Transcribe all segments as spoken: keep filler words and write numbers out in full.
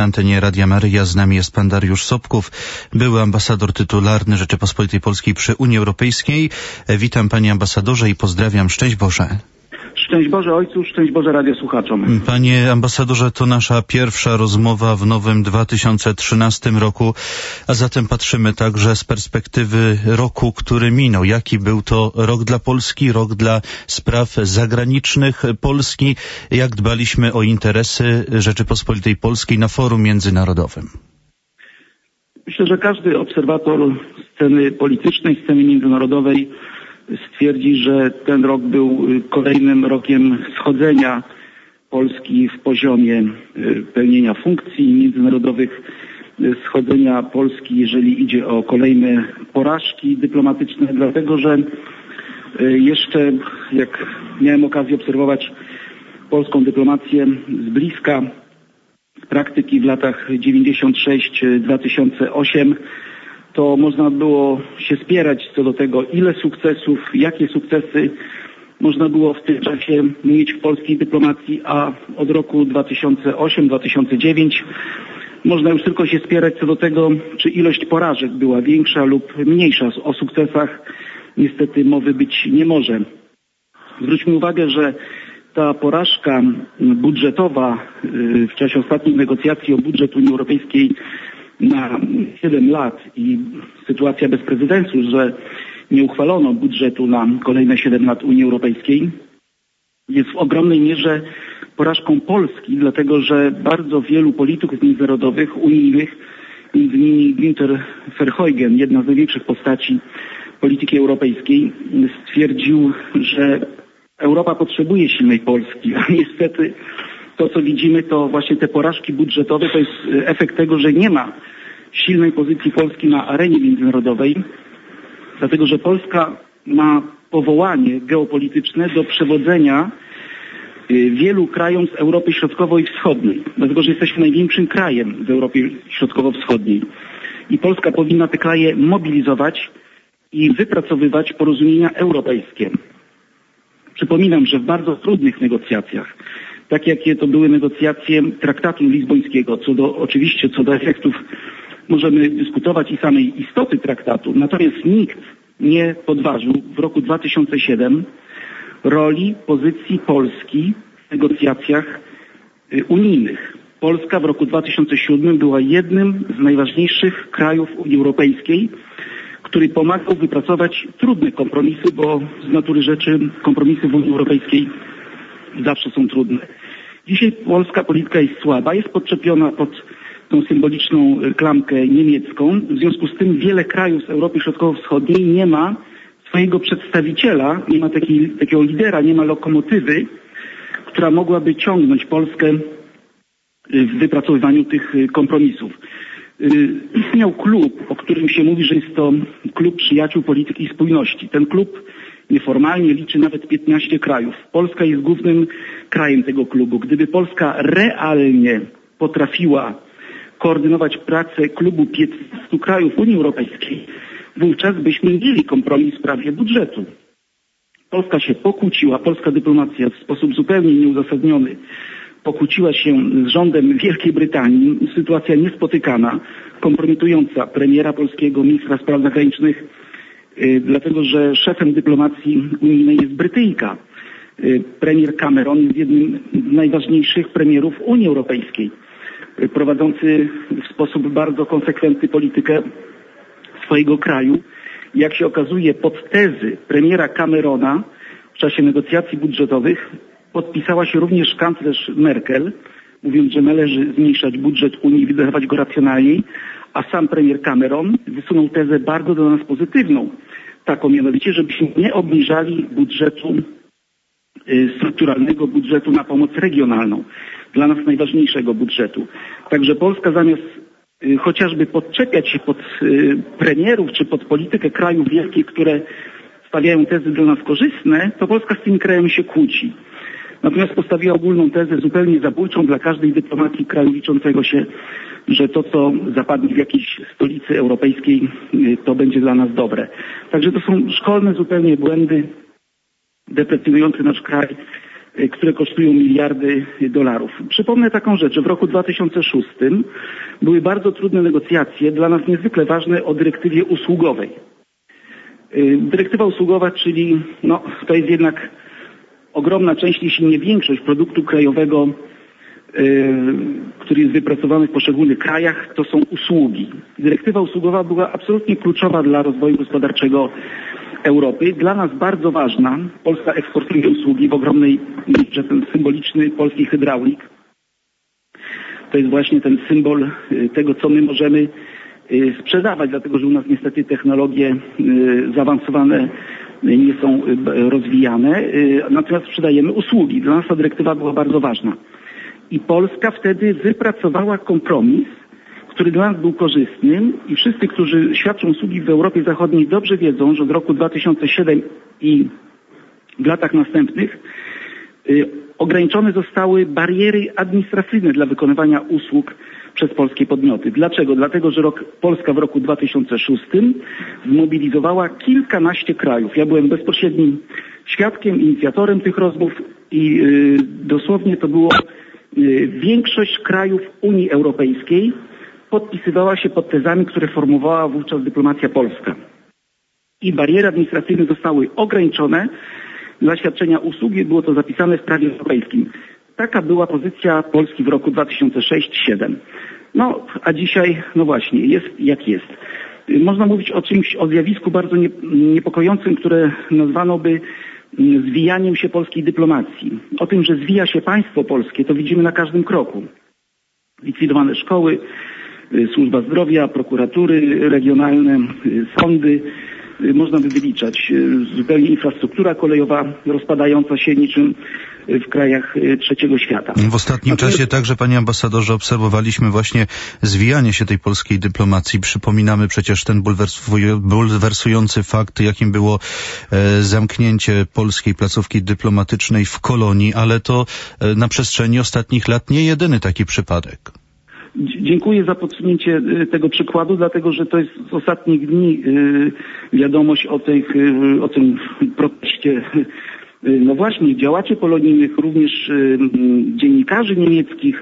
antenie Radia Maryja. Z nami jest pan Dariusz Sobków, były ambasador tytularny Rzeczypospolitej Polskiej przy Unii Europejskiej. Witam panie ambasadorze i pozdrawiam. Szczęść Boże. Szczęść Boże Ojcu, szczęść Boże radiosłuchaczom. Panie ambasadorze, to nasza pierwsza rozmowa w nowym dwa tysiące trzynastym roku, a zatem patrzymy także z perspektywy roku, który minął. Jaki był to rok dla Polski, rok dla spraw zagranicznych Polski? Jak dbaliśmy o interesy Rzeczypospolitej Polskiej na forum międzynarodowym? Myślę, że każdy obserwator sceny politycznej, sceny międzynarodowej stwierdzi, że ten rok był kolejnym rokiem schodzenia Polski w poziomie pełnienia funkcji międzynarodowych, schodzenia Polski, jeżeli idzie o kolejne porażki dyplomatyczne, dlatego że jeszcze, jak miałem okazję obserwować polską dyplomację z bliska, z praktyki w latach dziewięćdziesiątym szóstym do dwa tysiące ósmego, to można było się spierać co do tego, ile sukcesów, jakie sukcesy można było w tym czasie mieć w polskiej dyplomacji, a od roku dwa tysiące ósmego do dwa tysiące dziewiątego można już tylko się spierać co do tego, czy ilość porażek była większa lub mniejsza. O sukcesach niestety mowy być nie może. Zwróćmy uwagę, że ta porażka budżetowa w czasie ostatnich negocjacji o budżet Unii Europejskiej na siedem lat i sytuacja bez precedensu, że nie uchwalono budżetu na kolejne siedem lat Unii Europejskiej, jest w ogromnej mierze porażką Polski, dlatego że bardzo wielu polityków międzynarodowych, unijnych, między innymi Günther Verheugen, jedna z największych postaci polityki europejskiej, stwierdził, że Europa potrzebuje silnej Polski, a niestety to, co widzimy, to właśnie te porażki budżetowe, to jest efekt tego, że nie ma silnej pozycji Polski na arenie międzynarodowej, dlatego że Polska ma powołanie geopolityczne do przewodzenia wielu krajom z Europy Środkowo- i Wschodniej, dlatego że jesteśmy największym krajem w Europie Środkowo-Wschodniej. I Polska powinna te kraje mobilizować i wypracowywać porozumienia europejskie. Przypominam, że w bardzo trudnych negocjacjach, tak jakie to były negocjacje traktatu lizbońskiego, co do, oczywiście co do efektów możemy dyskutować i samej istoty traktatu, natomiast nikt nie podważył w roku dwa tysiące siódmym roli, pozycji Polski w negocjacjach unijnych. Polska w roku dwa tysiące siódmym była jednym z najważniejszych krajów Unii Europejskiej, który pomagał wypracować trudne kompromisy, bo z natury rzeczy kompromisy w Unii Europejskiej zawsze są trudne. Dzisiaj polska polityka jest słaba, jest podczepiona pod tą symboliczną klamkę niemiecką. W związku z tym wiele krajów z Europy Środkowo-Wschodniej nie ma swojego przedstawiciela, nie ma takiej, takiego lidera, nie ma lokomotywy, która mogłaby ciągnąć Polskę w wypracowywaniu tych kompromisów. Istniał klub, o którym się mówi, że jest to klub przyjaciół polityki i spójności. Ten klub nieformalnie liczy nawet piętnaście krajów. Polska jest głównym krajem tego klubu. Gdyby Polska realnie potrafiła koordynować pracę klubu piętnastu krajów Unii Europejskiej, wówczas byśmy mieli kompromis w sprawie budżetu. Polska się pokłóciła, polska dyplomacja w sposób zupełnie nieuzasadniony pokłóciła się z rządem Wielkiej Brytanii. Sytuacja niespotykana, kompromitująca premiera polskiego, ministra spraw zagranicznych, yy, dlatego że szefem dyplomacji unijnej jest Brytyjka. Yy, premier Cameron jest jednym z najważniejszych premierów Unii Europejskiej, yy, prowadzący w sposób bardzo konsekwentny politykę swojego kraju. Jak się okazuje, pod tezy premiera Camerona w czasie negocjacji budżetowych podpisała się również kanclerz Merkel, mówiąc, że należy zmniejszać budżet Unii i wydawać go racjonalniej, a sam premier Cameron wysunął tezę bardzo do nas pozytywną, taką mianowicie, żebyśmy nie obniżali budżetu strukturalnego, budżetu na pomoc regionalną, dla nas najważniejszego budżetu. Także Polska zamiast chociażby podczepiać się pod premierów czy pod politykę krajów wielkich, które stawiają tezy dla nas korzystne, to Polska z tymi krajami się kłóci. Natomiast postawiła ogólną tezę zupełnie zabójczą dla każdej dyplomacji kraju liczącego się, że to, co zapadnie w jakiejś stolicy europejskiej, to będzie dla nas dobre. Także to są szkolne zupełnie błędy deprecjonujące nasz kraj które kosztują miliardy dolarów. Przypomnę taką rzecz, że w roku dwa tysiące szóstym były bardzo trudne negocjacje, dla nas niezwykle ważne, o dyrektywie usługowej. Dyrektywa usługowa, czyli no, to jest jednak ogromna część, jeśli nie większość produktu krajowego, który jest wypracowany w poszczególnych krajach, to są usługi. Dyrektywa usługowa była absolutnie kluczowa dla rozwoju gospodarczego Europy. Dla nas bardzo ważna. Polska eksportuje usługi w ogromnej mierze. Ten symboliczny polski hydraulik to jest właśnie ten symbol tego, co my możemy sprzedawać, dlatego że u nas niestety technologie zaawansowane nie są rozwijane, natomiast sprzedajemy usługi. Dla nas ta dyrektywa była bardzo ważna. I Polska wtedy wypracowała kompromis, który dla nas był korzystny i wszyscy, którzy świadczą usługi w Europie Zachodniej, dobrze wiedzą, że od roku dwa tysiące siódmego i w latach następnych y, ograniczone zostały bariery administracyjne dla wykonywania usług przez polskie podmioty. Dlaczego? Dlatego, że rok, Polska w roku dwa tysiące szóstym zmobilizowała kilkanaście krajów. Ja byłem bezpośrednim świadkiem, inicjatorem tych rozmów i y, dosłownie to było y, większość krajów Unii Europejskiej podpisywała się pod tezami, które formułowała wówczas dyplomacja polska. I bariery administracyjne zostały ograniczone dla świadczenia usługi, było to zapisane w prawie europejskim. Taka była pozycja Polski w roku dwa tysiące szóstym do dwa tysiące siódmego. No, a dzisiaj, no właśnie, jest jak jest. Można mówić o czymś, o zjawisku bardzo nie, niepokojącym, które nazwano by zwijaniem się polskiej dyplomacji. O tym, że zwija się państwo polskie, to widzimy na każdym kroku. Likwidowane szkoły, służba zdrowia, prokuratury regionalne, sądy, można by wyliczać. Zupełnie infrastruktura kolejowa rozpadająca się niczym w krajach trzeciego świata. W ostatnim Natomiast... czasie także, panie ambasadorze, obserwowaliśmy właśnie zwijanie się tej polskiej dyplomacji. Przypominamy przecież ten bulwersujący fakt, jakim było zamknięcie polskiej placówki dyplomatycznej w Kolonii, ale to na przestrzeni ostatnich lat nie jedyny taki przypadek. Dziękuję za podsunięcie tego przykładu, dlatego że to jest z ostatnich dni wiadomość o, tych, o tym proteście. No właśnie, działaczy polonijnych, również dziennikarzy niemieckich,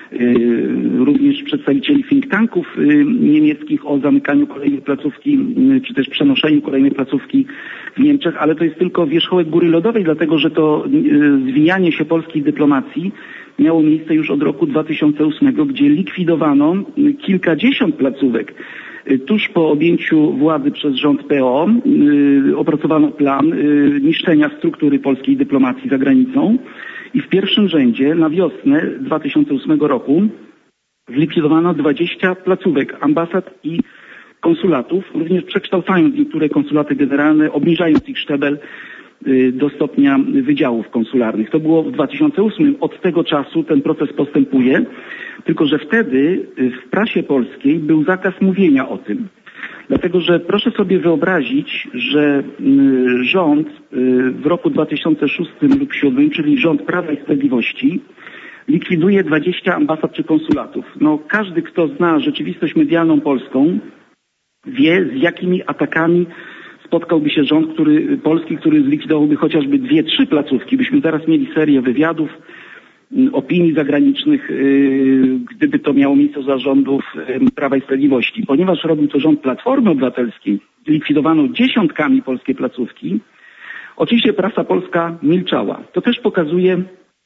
również przedstawicieli think tanków niemieckich o zamykaniu kolejnej placówki, czy też przenoszeniu kolejnej placówki w Niemczech, ale to jest tylko wierzchołek góry lodowej, dlatego że to zwijanie się polskiej dyplomacji miało miejsce już od roku dwa tysiące ósmego, gdzie likwidowano kilkadziesiąt placówek. Tuż po objęciu władzy przez rząd P O yy, opracowano plan yy, niszczenia struktury polskiej dyplomacji za granicą i w pierwszym rzędzie na wiosnę dwa tysiące ósmego roku zlikwidowano dwadzieścia placówek ambasad i konsulatów, również przekształcając niektóre konsulaty generalne, obniżając ich szczebel yy, do stopnia wydziałów konsularnych. To było w dwa tysiące ósmym. Od tego czasu ten proces postępuje. Tylko że wtedy w prasie polskiej był zakaz mówienia o tym. Dlatego, że proszę sobie wyobrazić, że rząd w roku dwa tysiące szóstym lub dwa tysiące siódmym, czyli rząd Prawa i Sprawiedliwości, likwiduje dwadzieścia ambasad czy konsulatów. No, każdy, kto zna rzeczywistość medialną polską, wie, z jakimi atakami spotkałby się rząd który, polski, który zlikwidowałby chociażby dwie, trzy placówki. Byśmy teraz mieli serię wywiadów, opinii zagranicznych, gdyby to miało miejsce za rządów Prawa i Sprawiedliwości. Ponieważ robił to rząd Platformy Obywatelskiej, likwidowano dziesiątkami polskie placówki, oczywiście prasa polska milczała. To też pokazuje,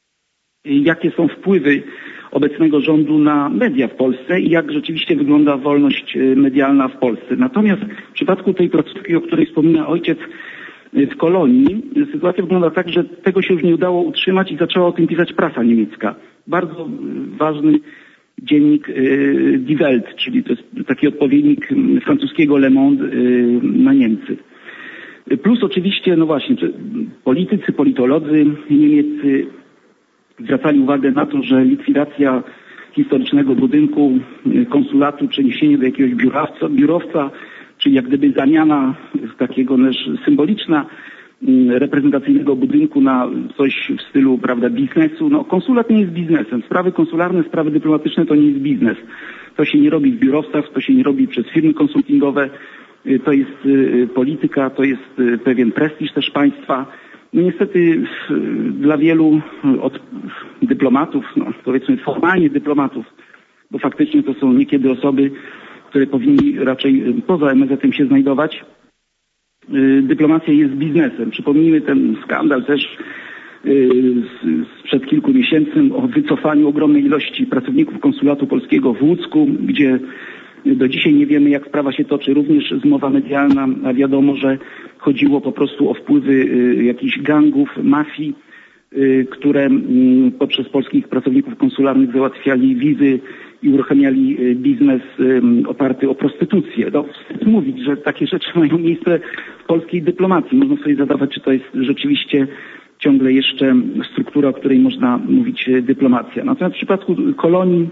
jakie są wpływy obecnego rządu na media w Polsce i jak rzeczywiście wygląda wolność medialna w Polsce. Natomiast w przypadku tej placówki, o której wspomina ojciec, w Kolonii sytuacja wygląda tak, że tego się już nie udało utrzymać i zaczęła o tym pisać prasa niemiecka. Bardzo ważny dziennik Die Welt, czyli to jest taki odpowiednik francuskiego Le Monde na Niemcy. Plus oczywiście, no właśnie, politycy, politolodzy niemieccy zwracali uwagę na to, że likwidacja historycznego budynku konsulatu, przeniesienie do jakiegoś biurowca, biurowca czyli jak gdyby zamiana takiego też symboliczna reprezentacyjnego budynku na coś w stylu, prawda, biznesu. No, konsulat nie jest biznesem. Sprawy konsularne, sprawy dyplomatyczne to nie jest biznes. To się nie robi w biurowcach, to się nie robi przez firmy konsultingowe. To jest polityka, to jest pewien prestiż też państwa. No niestety dla wielu od dyplomatów, no powiedzmy formalnie dyplomatów, bo faktycznie to są niekiedy osoby, które powinni raczej poza M S Z-em się znajdować, dyplomacja jest biznesem. Przypomnijmy ten skandal też sprzed kilku miesięcy o wycofaniu ogromnej ilości pracowników konsulatu polskiego w Łucku, gdzie do dzisiaj nie wiemy, jak sprawa się toczy. Również zmowa medialna, a wiadomo, że chodziło po prostu o wpływy jakichś gangów, mafii, które poprzez polskich pracowników konsularnych załatwiali wizy i uruchamiali biznes oparty o prostytucję. No, wstyd mówić, że takie rzeczy mają miejsce w polskiej dyplomacji. Można sobie zadawać, czy to jest rzeczywiście ciągle jeszcze struktura, o której można mówić dyplomacja. Natomiast w przypadku kolonii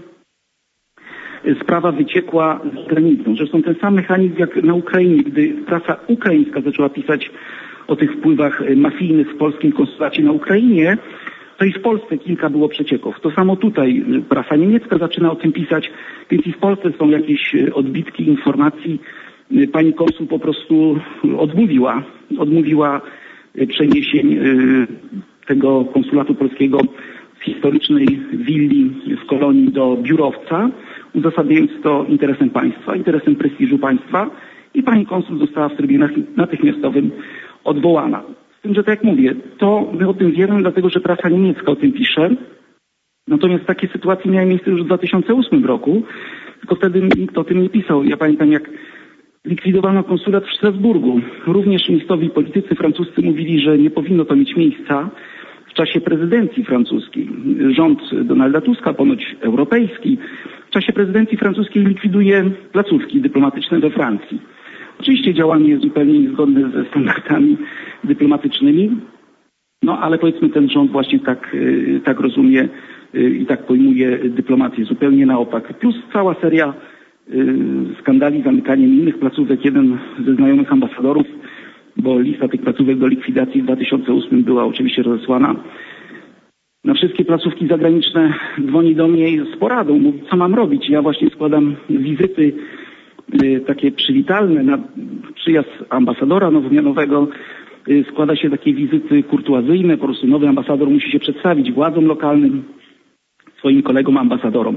sprawa wyciekła za granicą. Zresztą ten sam mechanizm jak na Ukrainie, gdy prasa ukraińska zaczęła pisać o tych wpływach mafijnych w polskim konsulacie na Ukrainie, to i w Polsce kilka było przecieków. To samo tutaj prasa niemiecka zaczyna o tym pisać, więc i w Polsce są jakieś odbitki informacji. Pani konsul po prostu odmówiła, odmówiła przeniesień tego konsulatu polskiego z historycznej willi w kolonii do biurowca, uzasadniając to interesem państwa, interesem prestiżu państwa i pani konsul została w trybie natychmiastowym odwołana. Z tym, że tak jak mówię, to my o tym wiemy, dlatego że prasa niemiecka o tym pisze. Natomiast takie sytuacje miały miejsce już w dwa tysiące ósmym roku, tylko wtedy nikt o tym nie pisał. Ja pamiętam, jak likwidowano konsulat w Strasburgu. Również miejscowi politycy francuscy mówili, że nie powinno to mieć miejsca w czasie prezydencji francuskiej. Rząd Donalda Tuska, ponoć europejski, w czasie prezydencji francuskiej likwiduje placówki dyplomatyczne we Francji. Oczywiście działanie jest zupełnie niezgodne ze standardami dyplomatycznymi, no ale powiedzmy ten rząd właśnie tak, tak rozumie i tak pojmuje dyplomację zupełnie na opak. Plus cała seria skandali z zamykaniem innych placówek. Jeden ze znajomych ambasadorów, bo lista tych placówek do likwidacji w dwa tysiące ósmym była oczywiście rozesłana na wszystkie placówki zagraniczne, dzwoni do mnie z poradą, mówi, co mam robić. Ja właśnie składam wizyty y, takie przywitalne na przyjazd ambasadora nowomianowego. Y, składa się takie wizyty kurtuazyjne, po prostu nowy ambasador musi się przedstawić władzom lokalnym, swoim kolegom ambasadorom.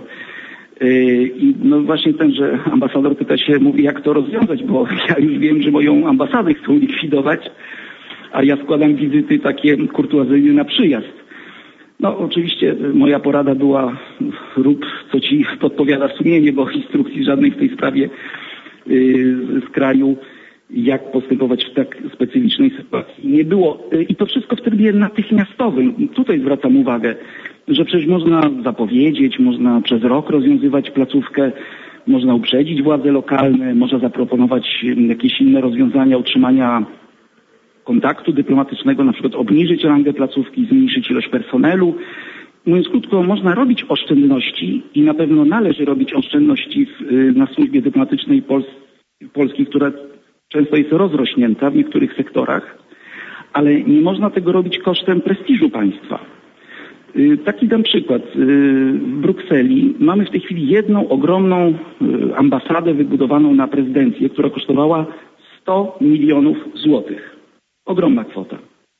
I no właśnie tenże ambasador pyta się, mówi, jak to rozwiązać, bo ja już wiem, że moją ambasadę chcą likwidować, a ja składam wizyty takie kurtuazyjne na przyjazd. No oczywiście moja porada była, rób co ci podpowiada sumienie, bo instrukcji żadnej w tej sprawie yy, z kraju, jak postępować w tak specyficznej sytuacji nie było. I to wszystko w trybie natychmiastowym. Tutaj zwracam uwagę, że przecież można zapowiedzieć, można przez rok rozwiązywać placówkę, można uprzedzić władze lokalne, można zaproponować jakieś inne rozwiązania utrzymania kontaktu dyplomatycznego, na przykład obniżyć rangę placówki, zmniejszyć ilość personelu. Mówiąc krótko, można robić oszczędności i na pewno należy robić oszczędności w, na służbie dyplomatycznej Pols Polski, która często jest rozrośnięta w niektórych sektorach, ale nie można tego robić kosztem prestiżu państwa. Taki dam przykład. W Brukseli mamy w tej chwili jedną ogromną ambasadę wybudowaną na prezydencję, która kosztowała sto milionów złotych. Ogromna kwota.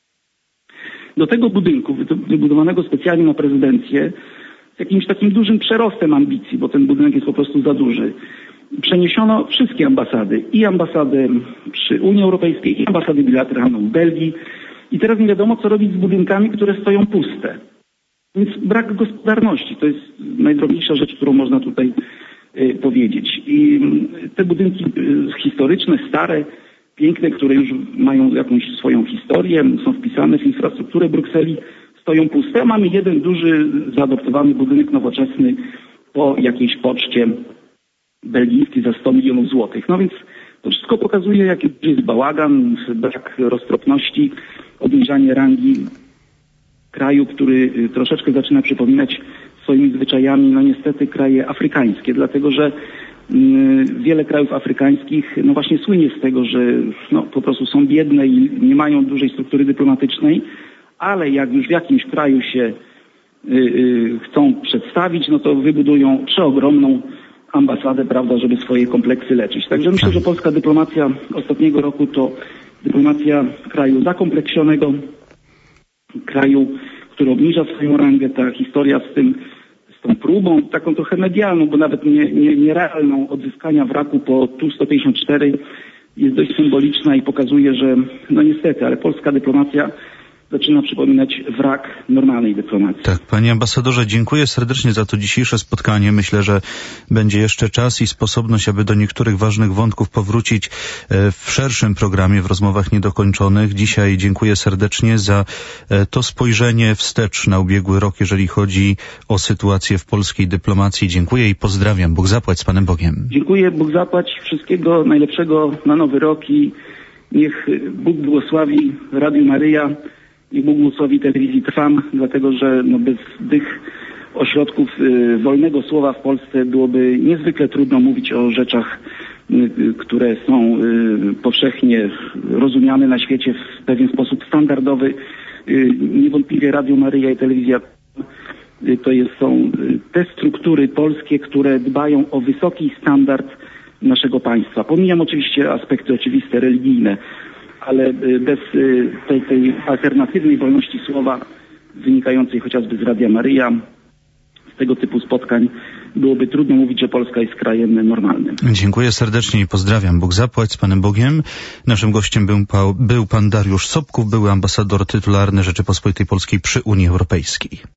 Do tego budynku wybudowanego specjalnie na prezydencję z jakimś takim dużym przerostem ambicji, bo ten budynek jest po prostu za duży, przeniesiono wszystkie ambasady. I ambasadę przy Unii Europejskiej, i ambasadę bilateralną w Belgii. I teraz nie wiadomo, co robić z budynkami, które stoją puste. Więc brak gospodarności to jest najdrobniejsza rzecz, którą można tutaj y, powiedzieć. I y, te budynki y, historyczne, stare, piękne, które już mają jakąś swoją historię, są wpisane w infrastrukturę Brukseli, stoją puste. A mamy jeden duży, zaadoptowany budynek nowoczesny po jakiejś poczcie belgijskiej za sto milionów złotych. No więc to wszystko pokazuje, jaki jest bałagan, brak roztropności, obniżanie rangi kraju, który troszeczkę zaczyna przypominać swoimi zwyczajami, no niestety kraje afrykańskie, dlatego że y, wiele krajów afrykańskich no właśnie słynie z tego, że no, po prostu są biedne i nie mają dużej struktury dyplomatycznej, ale jak już w jakimś kraju się y, y, chcą przedstawić, no to wybudują przeogromną ambasadę, prawda, żeby swoje kompleksy leczyć. Także myślę, że polska dyplomacja ostatniego roku to dyplomacja kraju zakompleksionego, kraju, który obniża swoją rangę. Ta historia z tym, z tą próbą, taką trochę medialną, bo nawet nie, nie, nierealną odzyskania wraku po Tu sto pięćdziesiąt cztery jest dość symboliczna i pokazuje, że no niestety, ale polska dyplomacja zaczyna przypominać wrak normalnej dyplomacji. Tak, panie ambasadorze, dziękuję serdecznie za to dzisiejsze spotkanie. Myślę, że będzie jeszcze czas i sposobność, aby do niektórych ważnych wątków powrócić w szerszym programie, w rozmowach niedokończonych. Dzisiaj dziękuję serdecznie za to spojrzenie wstecz na ubiegły rok, jeżeli chodzi o sytuację w polskiej dyplomacji. Dziękuję i pozdrawiam. Bóg zapłać, z Panem Bogiem. Dziękuję, Bóg zapłać. Wszystkiego najlepszego na nowy rok i niech Bóg błogosławi Radiu Maryja. I Bóg błogosławi telewizji Trwam, dlatego że no bez tych ośrodków y, wolnego słowa w Polsce byłoby niezwykle trudno mówić o rzeczach, y, które są y, powszechnie rozumiane na świecie w pewien sposób standardowy. Y, niewątpliwie Radio Maryja i telewizja y, to jest, są y, te struktury polskie, które dbają o wysoki standard naszego państwa. Pomijam oczywiście aspekty oczywiste, religijne, ale bez tej, tej alternatywnej wolności słowa wynikającej chociażby z Radia Maryja, z tego typu spotkań byłoby trudno mówić, że Polska jest krajem normalnym. Dziękuję serdecznie i pozdrawiam. Bóg zapłać, z Panem Bogiem. Naszym gościem był, był pan Dariusz Sobków, były ambasador tytularny Rzeczypospolitej Polskiej przy Unii Europejskiej.